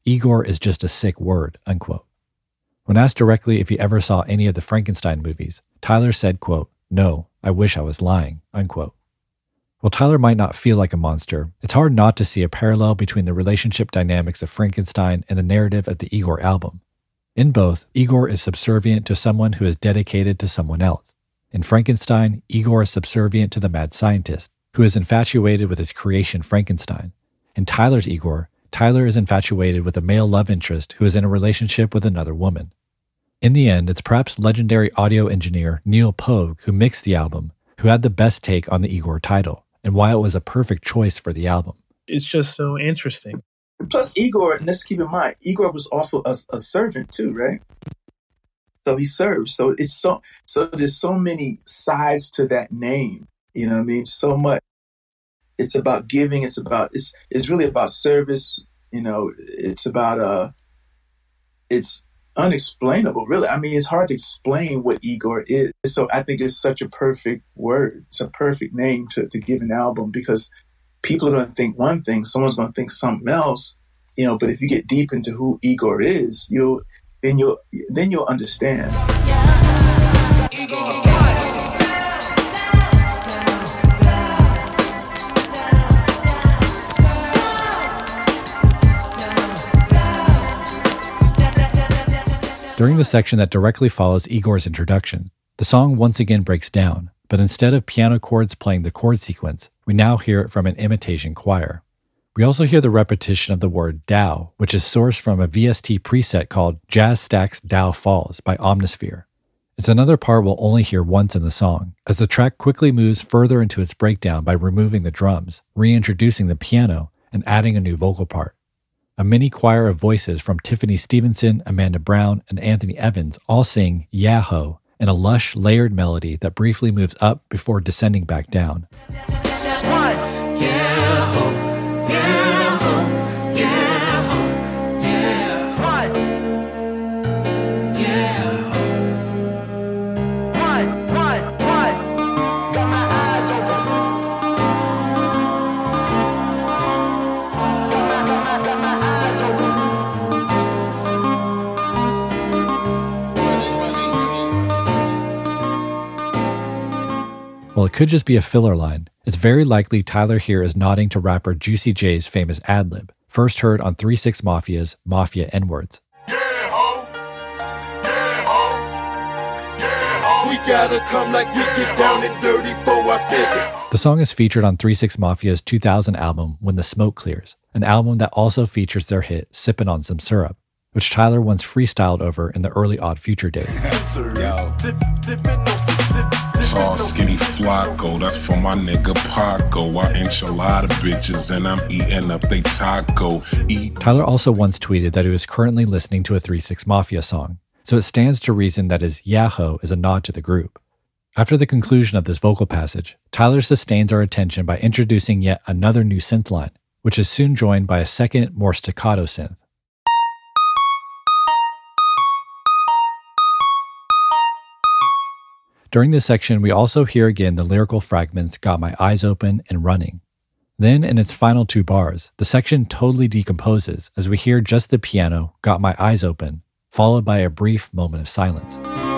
Speaker 1: Igor is just a sick word, unquote. When asked directly if he ever saw any of the Frankenstein movies, Tyler said, quote, "No, I wish I was lying," unquote. While Tyler might not feel like a monster, it's hard not to see a parallel between the relationship dynamics of Frankenstein and the narrative of the Igor album. In both, Igor is subservient to someone who is dedicated to someone else. In Frankenstein, Igor is subservient to the mad scientist, who is infatuated with his creation Frankenstein. In Tyler's Igor, Tyler is infatuated with a male love interest who is in a relationship with another woman. In the end, it's perhaps legendary audio engineer Neil Pogue who mixed the album, who had the best take on the Igor title, and why it was a perfect choice for the album.
Speaker 12: It's just so interesting.
Speaker 13: Plus, Igor, and let's keep in mind, Igor was also a, a servant too, right? So he served. So it's so so there's so many sides to that name. You know what I mean? So much. It's about giving. It's about it's it's really about service. You know, it's about uh, it's unexplainable, really. I mean, it's hard to explain what Igor is. So I think it's such a perfect word. It's a perfect name to to give an album because people are going to think one thing, someone's going to think something else. You know, but if you get deep into who Igor is, you'll then you'll then you'll understand. Igor.
Speaker 1: During the section that directly follows Igor's introduction, the song once again breaks down, but instead of piano chords playing the chord sequence, we now hear it from an imitation choir. We also hear the repetition of the word Dow, which is sourced from a V S T preset called Jazz Stacks Dow Falls by Omnisphere. It's another part we'll only hear once in the song, as the track quickly moves further into its breakdown by removing the drums, reintroducing the piano, and adding a new vocal part. A mini choir of voices from Tiffany Stevenson, Amanda Brown, and Anthony Evans all sing Yeah Ho in a lush, layered melody that briefly moves up before descending back down. While it could just be a filler line, it's very likely Tyler here is nodding to rapper Juicy J's famous ad-lib, first heard on three six Mafia's Mafia N-Words.
Speaker 2: Yeah, ho. Yeah, ho. Yeah, ho. We gotta come like we get down and dirty for our figures.
Speaker 1: The song is featured on three six Mafia's two thousand album When the Smoke Clears, an album that also features their hit Sippin' on Some Syrup, which Tyler once freestyled over in the early Odd Future days.
Speaker 2: Yo. Tall, skinny Flacco, that's for my nigga Paco. I enchilada bitches and I'm eating up they taco. Eat.
Speaker 1: Tyler also once tweeted that he was currently listening to a three six Mafia song, so it stands to reason that his Yahoo is a nod to the group. After the conclusion of this vocal passage, Tyler sustains our attention by introducing yet another new synth line, which is soon joined by a second, more staccato synth. During this section, we also hear again the lyrical fragments Got My Eyes Open and Running. Then, in its final two bars, the section totally decomposes as we hear just the piano, Got My Eyes Open, followed by a brief moment of silence.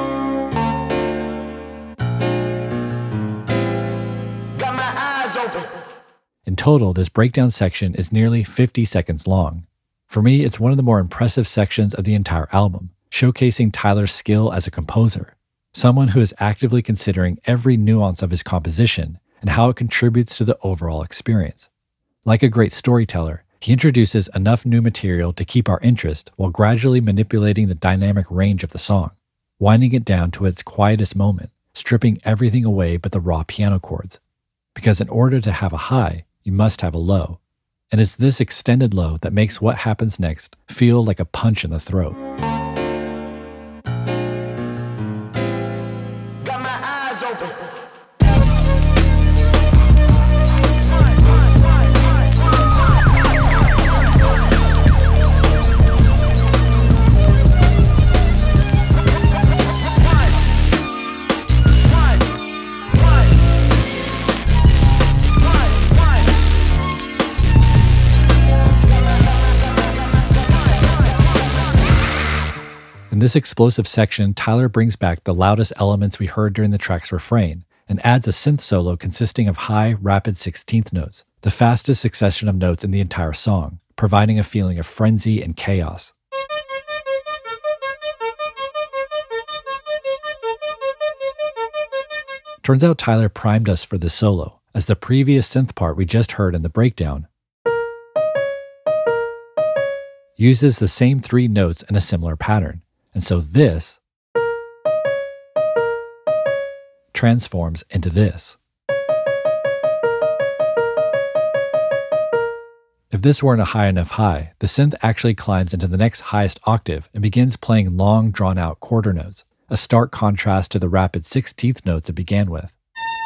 Speaker 2: Got my eyes open.
Speaker 1: In total, this breakdown section is nearly fifty seconds long. For me, it's one of the more impressive sections of the entire album, showcasing Tyler's skill as a composer. Someone who is actively considering every nuance of his composition and how it contributes to the overall experience. Like a great storyteller, he introduces enough new material to keep our interest while gradually manipulating the dynamic range of the song, winding it down to its quietest moment, stripping everything away but the raw piano chords. Because in order to have a high, you must have a low. And it's this extended low that makes what happens next feel like a punch in the throat. this explosive section, Tyler brings back the loudest elements we heard during the track's refrain and adds a synth solo consisting of high, rapid sixteenth notes, the fastest succession of notes in the entire song, providing a feeling of frenzy and chaos. Turns out Tyler primed us for this solo, as the previous synth part we just heard in the breakdown uses the same three notes in a similar pattern, and so this transforms into this. If this weren't a high enough high, the synth actually climbs into the next highest octave and begins playing long, drawn-out quarter notes, a stark contrast to the rapid sixteenth notes it began with.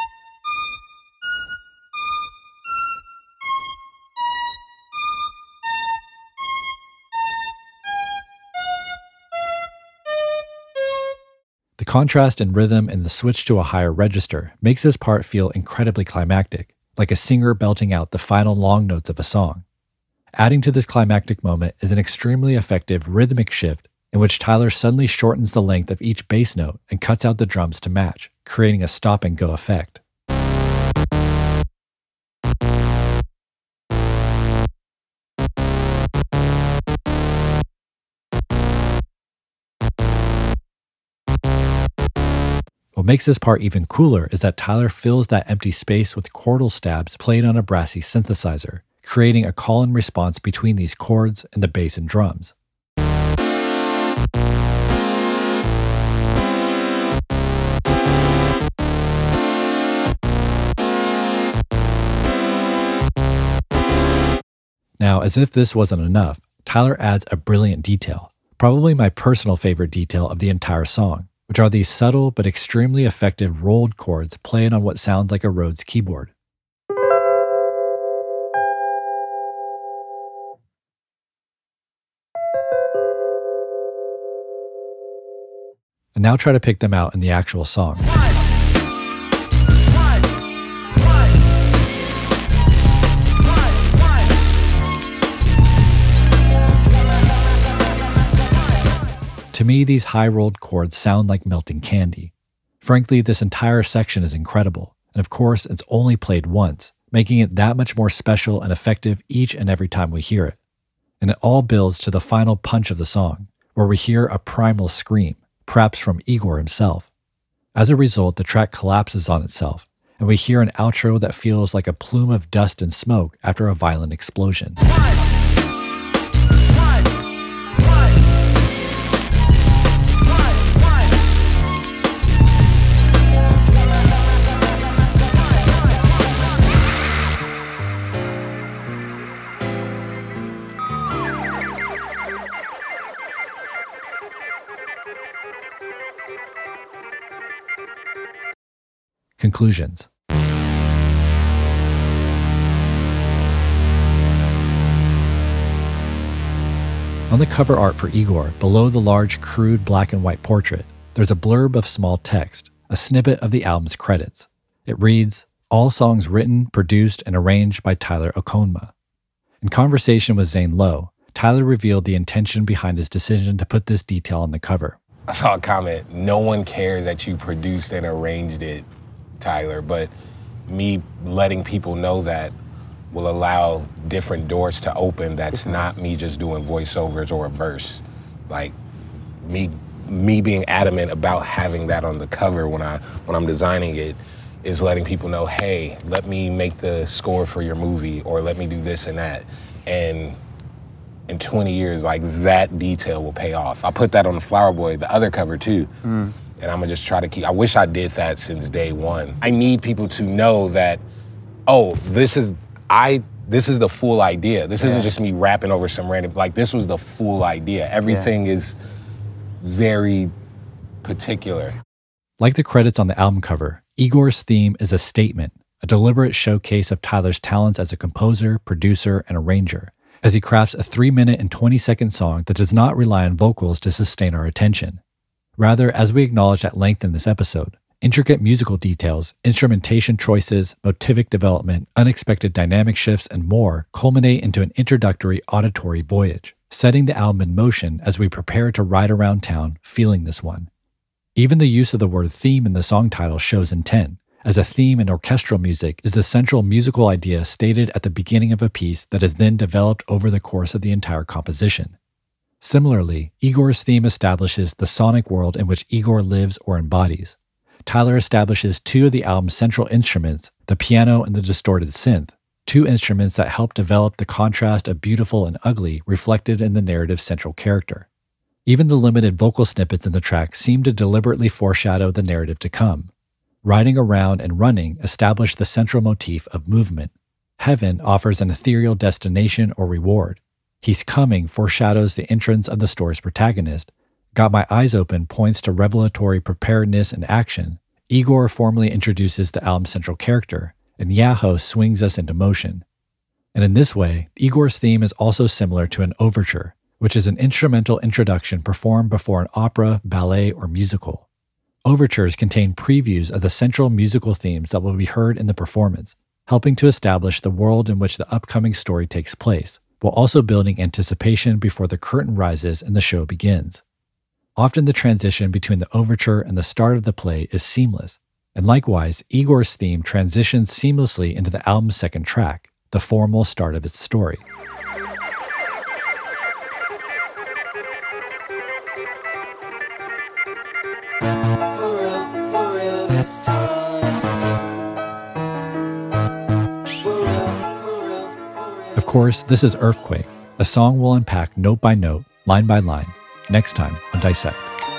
Speaker 1: The contrast in rhythm and the switch to a higher register makes this part feel incredibly climactic, like a singer belting out the final long notes of a song. Adding to this climactic moment is an extremely effective rhythmic shift in which Tyler suddenly shortens the length of each bass note and cuts out the drums to match, creating a stop-and-go effect. What makes this part even cooler is that Tyler fills that empty space with chordal stabs played on a brassy synthesizer, creating a call-and response between these chords and the bass and drums. Now, as if this wasn't enough, Tyler adds a brilliant detail, probably my personal favorite detail of the entire song, which are these subtle but extremely effective rolled chords played on what sounds like a Rhodes keyboard. And now try to pick them out in the actual song. To me, these high-rolled chords sound like melting candy. Frankly, this entire section is incredible, and of course, it's only played once, making it that much more special and effective each and every time we hear it. And it all builds to the final punch of the song, where we hear a primal scream, perhaps from Igor himself. As a result, the track collapses on itself, and we hear an outro that feels like a plume of dust and smoke after a violent explosion. Conclusions. On the cover art for Igor, below the large, crude black and white portrait, there's a blurb of small text, a snippet of the album's credits. It reads, "All songs written, produced, and arranged by Tyler Okonma." In conversation with Zane Lowe, Tyler revealed the intention behind his decision to put this detail on the cover.
Speaker 3: I saw a comment, "No one cares that you produced and arranged it, Tyler," but me letting people know that will allow different doors to open. That's not me just doing voiceovers or a verse. Like me me being adamant about having that on the cover when I when I'm designing it is letting people know, hey, let me make the score for your movie, or let me do this and that. And in twenty years, like, that detail will pay off. I put that on the Flower Boy, the other cover too. Mm. And I'm gonna just try to keep, I wish I did that since day one. I need people to know that, oh, this is, I, this is the full idea. This yeah. isn't just me rapping over some random, like, this was the full idea. Everything yeah. is very particular.
Speaker 1: Like the credits on the album cover, Igor's theme is a statement, a deliberate showcase of Tyler's talents as a composer, producer, and arranger, as he crafts a three minute and twenty second song that does not rely on vocals to sustain our attention. Rather, as we acknowledged at length in this episode, intricate musical details, instrumentation choices, motivic development, unexpected dynamic shifts, and more culminate into an introductory auditory voyage. setting the album in motion as we prepare to ride around town feeling this one. Even the use of the word theme in the song title shows intent, as a theme in orchestral music is the central musical idea stated at the beginning of a piece that is then developed over the course of the entire composition. Similarly, Igor's theme establishes the sonic world in which Igor lives or embodies. Tyler establishes two of the album's central instruments, the piano and the distorted synth, two instruments that help develop the contrast of beautiful and ugly reflected in the narrative's central character. Even the limited vocal snippets in the track seem to deliberately foreshadow the narrative to come. Riding around and running establish the central motif of movement. Heaven offers an ethereal destination or reward. He's coming foreshadows the entrance of the story's protagonist. Got My Eyes Open points to revelatory preparedness and action. Igor formally introduces the album's central character, and Yaho swings us into motion. And in this way, Igor's theme is also similar to an overture, which is an instrumental introduction performed before an opera, ballet, or musical. Overtures contain previews of the central musical themes that will be heard in the performance, helping to establish the world in which the upcoming story takes place, while also building anticipation before the curtain rises and the show begins. Often the transition between the overture and the start of the play is seamless, and likewise, Igor's theme transitions seamlessly into the album's second track, the formal start of its story.
Speaker 8: For real, for real this time. For real, for real, for real.
Speaker 1: Of course, this is Earthquake, a song we'll unpack note by note, line by line, next time on Dissect.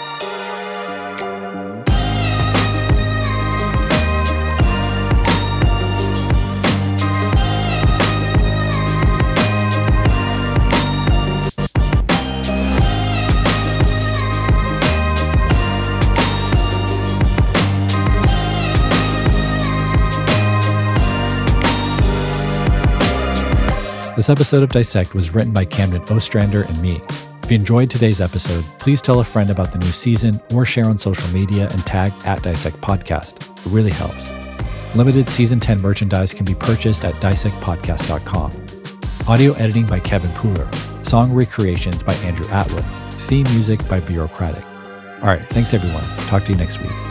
Speaker 1: This episode of Dissect was written by Camden Ostrander and me. If you enjoyed today's episode, please tell a friend about the new season or share on social media and tag at Dissect Podcast. It really helps. Limited Season ten merchandise can be purchased at dissect podcast dot com. Audio editing by Kevin Pooler. Song recreations by Andrew Atwood. Theme music by Bureaucratic. All right, thanks everyone. Talk to you next week.